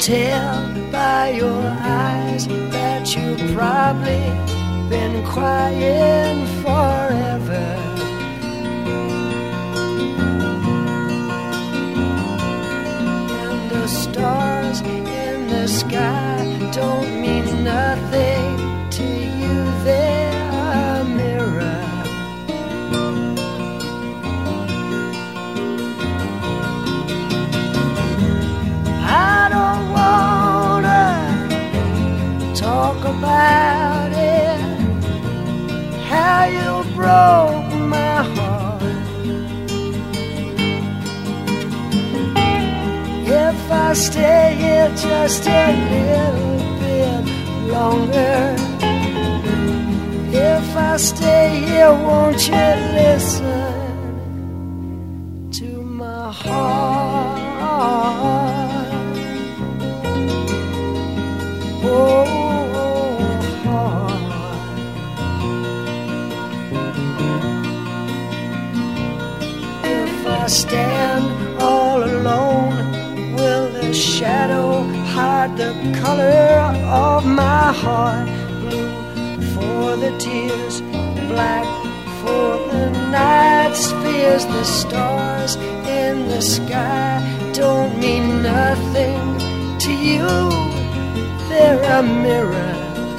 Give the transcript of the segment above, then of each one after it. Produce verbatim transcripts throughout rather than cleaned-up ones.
tell by your eyes that you've probably been crying forever. And the stars in the sky don't mean nothing to you, they're a mirror. I don't wanna talk about it, how you broke my heart. If I stay here just a little bit longer, if I stay here, won't you listen to my heart? Oh, heart. If I stand all alone, will the shadow hide the color of my heart? Blue for the tears, black for the night's fears. The stars in the sky don't mean nothing to you, they're a mirror.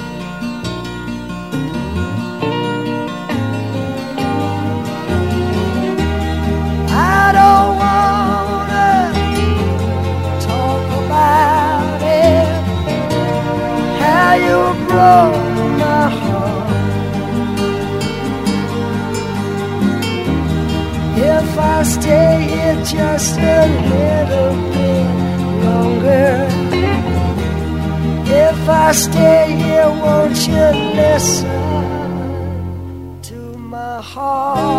I don't wanna talk about it, how you broke my heart. If I stay here just a little bit longer, if I stay here, won't you listen to my heart?